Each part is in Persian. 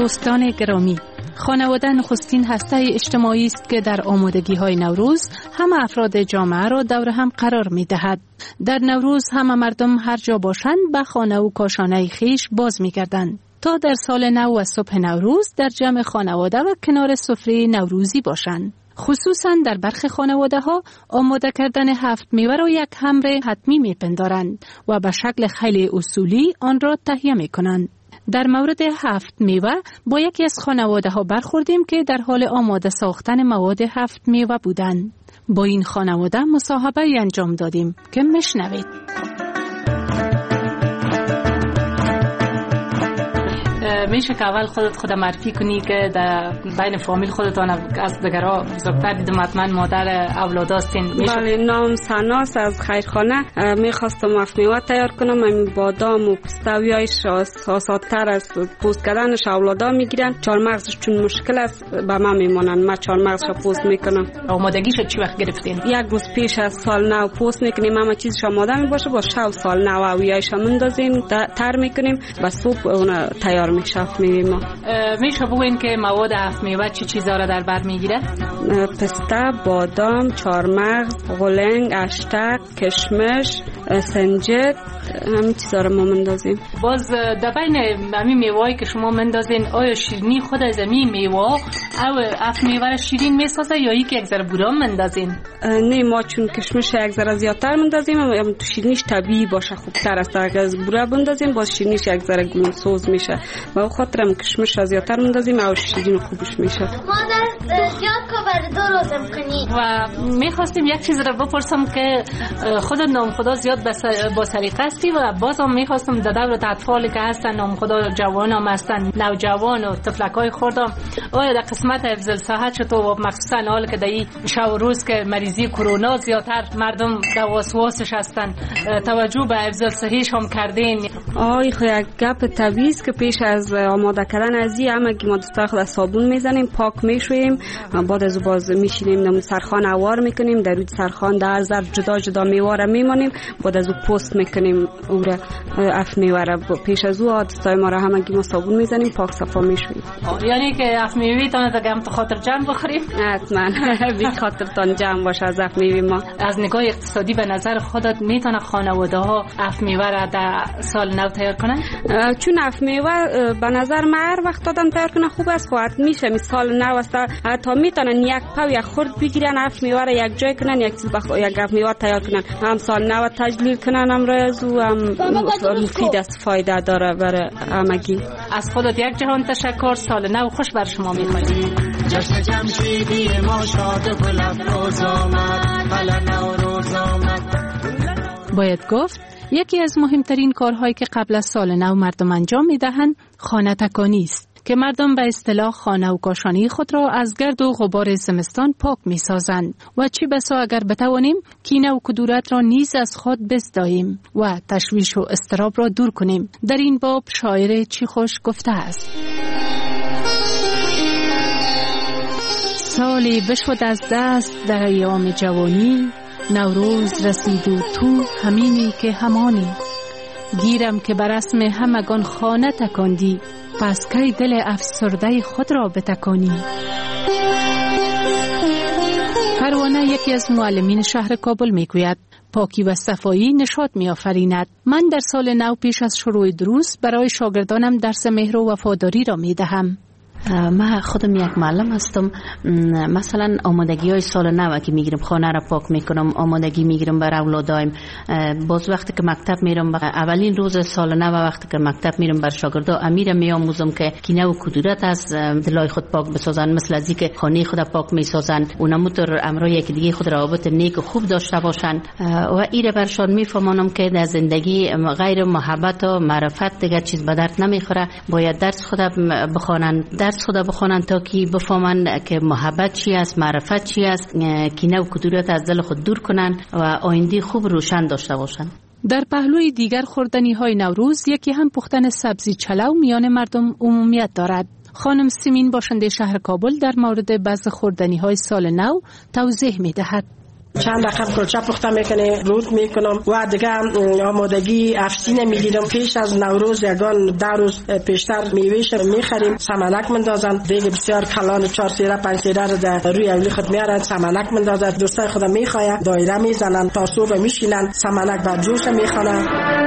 دوستان گرامی، خانواده نخستین هسته اجتماعی است که در آمادگی‌های نوروز همه افراد جامعه را دور هم قرار می‌دهد. در نوروز همه مردم هر جا باشند به خانه و کاشانه خویش باز می‌گردند تا در سال نو و صبح نوروز در جمع خانواده و کنار سفره نوروزی باشند. خصوصا در برخی خانواده ها آماده کردن 7 میوه را یک امر حتمی می‌پندارند و به شکل خیلی اصولی آن را تهیه می‌کنند. در مورد 7 میوه با یکی از خانواده ها برخوردیم که در حال آماده ساختن مواد 7 میوه بودند. با این خانواده مصاحبه انجام دادیم که میشنوید. میشه که اول خودت معرفی کنی که در بین فامیل خودتان از دگرها بزرگتر دیدم حتما مادر اولاد هستین. بله، نام سناس از خیرخانه. میخواستم 7 میوه تیار کنم. این بادام و پستویایش آسادتر از پوست کردنش اولادا میگیرن. چهارمغزش چون مشکل است به من میمونن. من چهارمغزش پوست میکنم. آمادگیش چی وقت گرفتین؟ یک روز پیش از سال نو پوست میکنیم. همه چیزش آماده میباشه. با شب سال نو اویایش مندازیم، تر میکنیم و صبح اون تیار میشه. میشه بگوین که مواد 7 میوه چی چیزا را در بر میگیره؟ پسته، بادام، چهارمغز، غلنگ، اشتق، کشمش، سنجد، همین چیزا رو ما مندازیم. باز در بین همین میوه‌ای که شما مندازین آیا شیرینی خود از همین میوه او 7 میوه را شیرین میسازه یا یک ذره بورا مندازین؟ نه، ما چون کشمش یک ذره زیادتر مندازیم اما تو شیرینیش طبیعی باشه خوبتر است. اگر از بورا بندازیم باز شیرینیش یک ذره گلوسوز میشه. و خاطرم کشمش را زیادتر مندازیم او شیرین خوبش میشه. مادر زیاد که برای 2 روز کنی. و میخواستیم یک چیز را بپرسم که خود نام خدا زیاد با سلیقه هستی و بازم میخواستم در دور اطفالی که هستن نام خدا جوان هم هستن، نوجوان و طفلکای خوردم، آیا در قسمت حفظ صحت چطور و مخصوصا حال که در این شب و روز که مریضی کرونا زیادتر مردم در وسواسش هستن توجه به حفظ صحیش هم کردین؟ آی خو یک گپ طبیعی است که پیش از آماده کردن از این همگی ما دستار خود صابون میزنیم، پاک میشویم، بعد از باز میشینیم نم سرخان اوار میکنیم، در روی سرخان در ظرف جدا جدا میوه را میمانیم، بعد از پست میکنیم او را اف میوه را. پیش از او دستای ما را همگی ما صابون میزنیم، پاک صفا میشویم. یعنی که اف میوه تان دگم تو خاطر جمع بخوریم؟ حتما بی خاطر تان جمع باشه از اف میوه ما. از نگاه اقتصادی به نظر خودت میتونه خانواده ها اف میوه را در سال نو تیار کنن؟ چون اف میوه به نظر من هر وقت دادن تیار کنه خوب است. خواهد میشه مثال نو است تا میتونن یک پاو یک خورد بگیرن اف میوه را یک جای کنن، یک چیز یک اف میوه تیار کنن، هم سال نو تجلیل کنن، هم رایز و هم مفید است، فایده داره برای همگی. از خودت یک جهان تشکر. سال نو خوش بر شما میخواهیم. جشن جمشیدی ما شاد و گل‌افروز آمد، حالا نوروز آمد. باید گفت یکی از مهمترین کارهایی که قبل از سال نو مردم انجام میدهند خانه تکانی است که مردم به اصطلاح خانه و کاشانه خود را از گرد و غبار زمستان پاک می‌سازند و چه بسا اگر بتوانیم کینه و کدورت را نیز از خود بزداییم و تشویش و اضطراب را دور کنیم. در این باب شاعر چی خوش گفته است: سالی بشد از دست در ایام جوانی، نوروز رسید و تو همینی که همانی، گیرم که بر رسم همگان خانه تکاندی، پس کی دل افسرده خود را بتکانی. پروانه یکی از معلمین شهر کابل میگوید پاکی و صفایی نشاط می‌آفریند. من در سال نو پیش از شروع دروس برای شاگردانم درس مهر و وفاداری را می‌دهم. من خودم یک معلم هستم. مثلا آمادگی های سال نو که میگیرم خانه را پاک میکنم، آمادگی میگیرم برای اولادایم. باز وقتی که مکتب میرم اولین روز سال نو وقتی که مکتب میرم بر شاگردا امیر میآموزم که کینه و کدورت از دلای خود پاک بسازن، مثل از اینکه خانه خود پاک میسازن، اونموتر امرای یک دیگه خود روابط نیک و خوب داشته باشن و ایره برشان میفهمانم که در زندگی غیر محبت و معرفت دیگه چیز به درد نمیخوره. باید درس خود بخونن تا که بفهمن که محبت چی است، معرفت چی است، کینه و کدورت از دل خود دور کنن و آینده خوب روشن داشته باشن. در پهلوی دیگر خوردنی های نوروز یکی هم پختن سبزی چلو میان مردم عمومیت دارد. خانم سیمین باشنده شهر کابل در مورد بعض خوردنی های سال نو توضیح می دهد. چند رقم کلچه پخته میکنه رود میکنم و دیگه آمادگی افسینه میگیرم. پیش از نوروز یگان 10 روز پیشتر میوهش میخریم، سمنک مندازم. دیگه بسیار کلان 4 سیره 5 سیره رو در روی اولی خود میارن، سمنک مندازد. دوستای خودم میخواین دایره میزنن تا صبح میشینن، سمنک بر جوش میخوانن.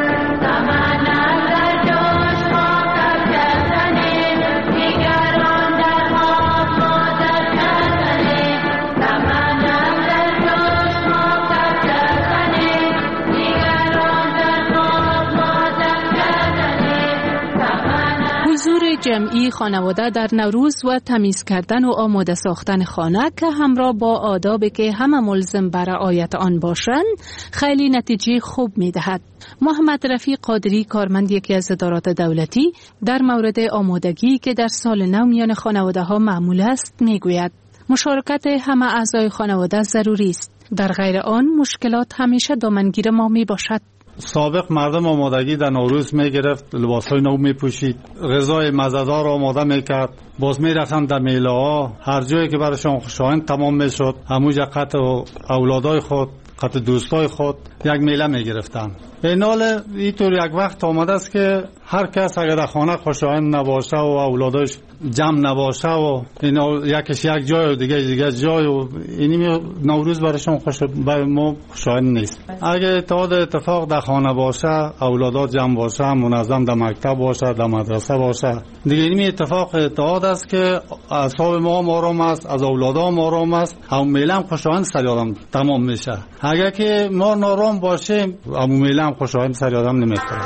جمعی خانواده در نوروز و تمیز کردن و آماده ساختن خانه که همراه با آدابی که همه ملزم بر رعایت آن باشند خیلی نتیجه خوب می‌دهد. محمد رفیق قادری، کارمند یکی از ادارات دولتی، در مورد آمادگی که در سال نو میان خانواده‌ها معمول است میگوید مشارکت همه اعضای خانواده ضروری است. در غیر آن مشکلات همیشه دامنگیر ما میباشد. سابق مردم آمادگی در نوروز میگرفت، لباسای نو میپوشید، غذای مزه‌دار آماده میکرد، باز میرفتن در میله ها، هر جایی که برایشان خوشایند تمام میشد همونجا قطع اولادای خود، قطع دوستای خود یک میله میگرفتن. این حال اینطور یک وقت آمده است که هر کس اگر در خانه خوشایند نباشه و اولاداش جمع نباشه و یکیش یک جای و دیگه جای و اینی نوروز برایشون برای ما خوشایند نیست. اگر اتفاق در خانه باشه، اولادات جمع باشه، منظم در مکتب باشه، در مدرسه باشه، دیگه اینی اتفاق است که اعصاب ما آرام است، از اولادام آرام است، هم میله هم خوشایند سر آدم تمام میشه. اگر که ما نارام باشیم هم میله هم خوشایند سر آدم نمیخوره.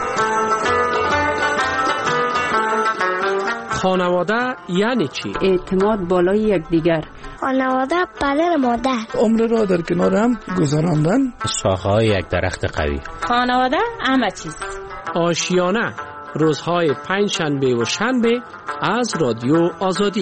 خانواده یعنی چی؟ اعتماد بالای یکدیگر. خانواده پدر مادر. عمر را در کنار هم گذراندن. شاخه‌های یک درخت قوی. خانواده همه چیز. آشیانه روزهای 5 شنبه و شنبه از رادیو آزادی.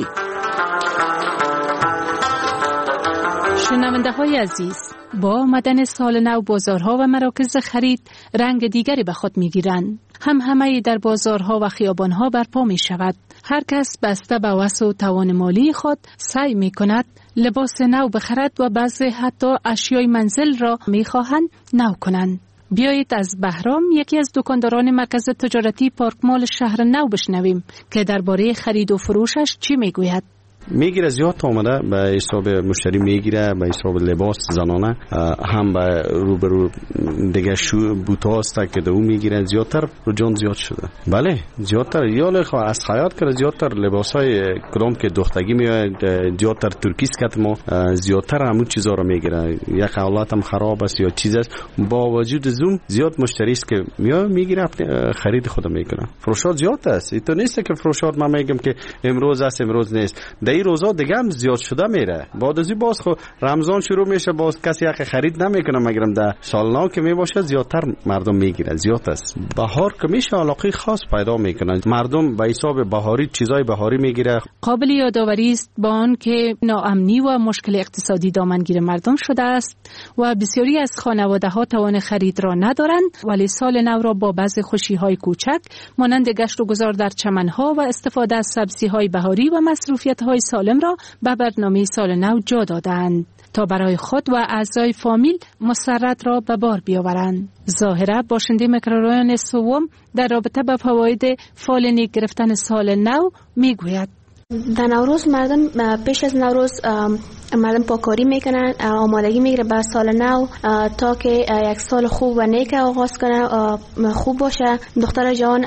شنونده های عزیز، با آمدن سال نو بازارها و مراکز خرید رنگ دیگری به خود می گیرند. همه در بازارها و خیابانها برپا می شود. هر کس بسته به وسع و توان مالی خود سعی می کند لباس نو بخرد و بعضی حتی اشیای منزل را می خواهند نو کنند. بیایید از بهرام، یکی از دکانداران مرکز تجارتی پارک مال شهر نو، بشنویم که درباره خرید و فروشش چی می گوید. میگیره زیاد آمده به حساب مشتری، میگیره به حساب لباس زنانه، هم به روبرو دیگه بوتا است که دو میگیره. زیادتر رجوع زیاد شده. بله زیادتر یال از خیاط کرده، زیادتر لباسای کدام که دختگی میاد، زیادتر ترکیست که ما زیادتر همون چیزا رو میگیره. یک حالت هم خراب است یا چیز است، با وجود زوم زیاد مشتری است که میگیره خرید خود میکنه. فروشات زیاد است. این تو نیست که فروشات ما میگم که امروز است امروز نیست. این روزا دیگه هم زیاد شده میره. بعد از این باز خو رمضان شروع میشه، باز کسی حق خرید نمیکنه، مگرم در سال نو که میباشه زیادتر مردم میگیرن. زیاد است. بهار که میشه علاقه خاص پیدا میکنن مردم، به حساب بهاری چیزای بهاری میگیره. قابل یادآوری است با آن که ناامنی و مشکل اقتصادی دامنگیر مردم شده است و بسیاری از خانواده ها توان خرید را ندارند، ولی سال نو را با بعضی خوشی های کوچک مانند گشت و گذار در چمن ها و استفاده از سبزی های بهاری و مصروفیت های سالم را به برنامه سال نو جا دادند تا برای خود و اعضای فامیل مسرت را به بار بیاورند. ظاهرا باشنده میکرورایون سوم در رابطه با فواید فال گرفتن سال نو میگوید. در نوروز مردم پیش از نوروز مردم پاکاری میکنن، آمادگی میگیره برای سال نو تا که یک سال خوب و نیک آغاز کنه، خوب باشه. دختر جوان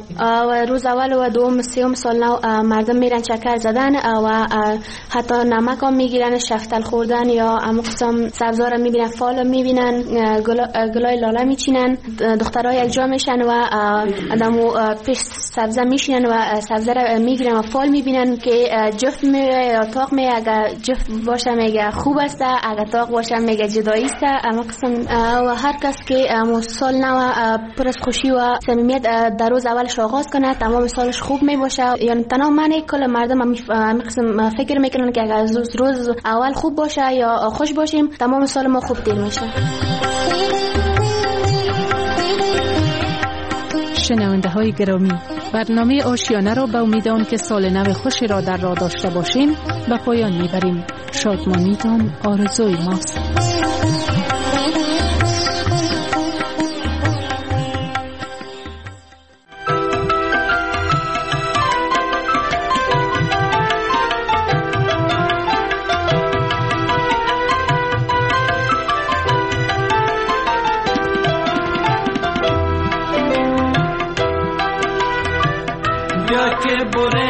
روز اول و دوم سوم سال نو مردم میرن چکر زدن و حتی نمک هم میگیرن، شفتل خوردن یا اما قسم سبزار میبینن، فال میبینن، گلای لاله میچینن. دخترها یک جا میشن و آدمو پیش سبزه میشینن و سبزه را میگیرن و فال میبینن که جفت میره یا تاق میره. اگر جفت باشه میگه خوب است، اگر تاق باشه میگه جدایی است. اما قسم و هر کس که سال نو پر از خوشی و صمیمیت در روز اولش آغاز کنه تمام سالش خوب میباشه. یعنی تنها معنی کل مردم هم قسم فکر میکنن که اگر روز اول خوب باشه یا خوش باشیم تمام سال ما خوب تیر میشه. شنونده های گرامی، برنامه آشیانه را به امید که سال نو خوشی را در راه داشته باشیم به پایان میبریم. شادمانیتان آرزوی ماست.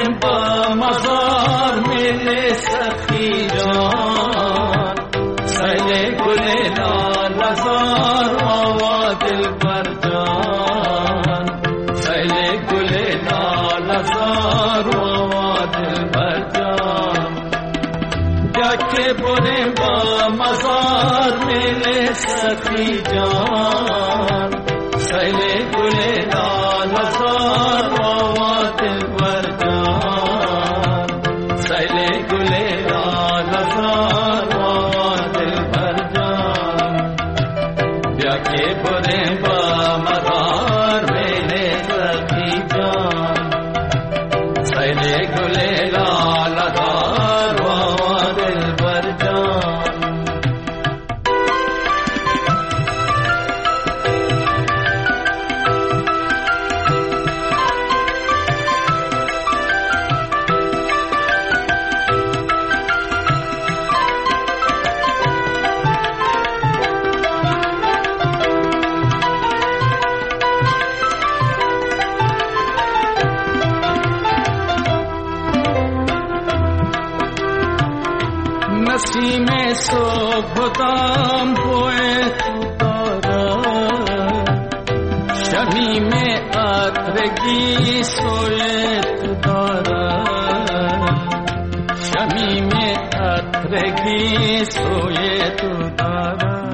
با مزار میل سخی جان سیل گل لال زار آوا دل بر جان سیل گل لال زار آوا دل بر جان جاکه بریم با مزار میل سخی جان سیل گل لال زار آوا دل بر جان سیل گل لال زار آوا دل بر جان بیا که بریم با مزار میل سخی جان سیل گل لال زار آوا دل بر جان نسیم صبحدم بوی تو دارد شمیم عطرگی سوی تو دارد شمیم عطرگی سوی تو دارد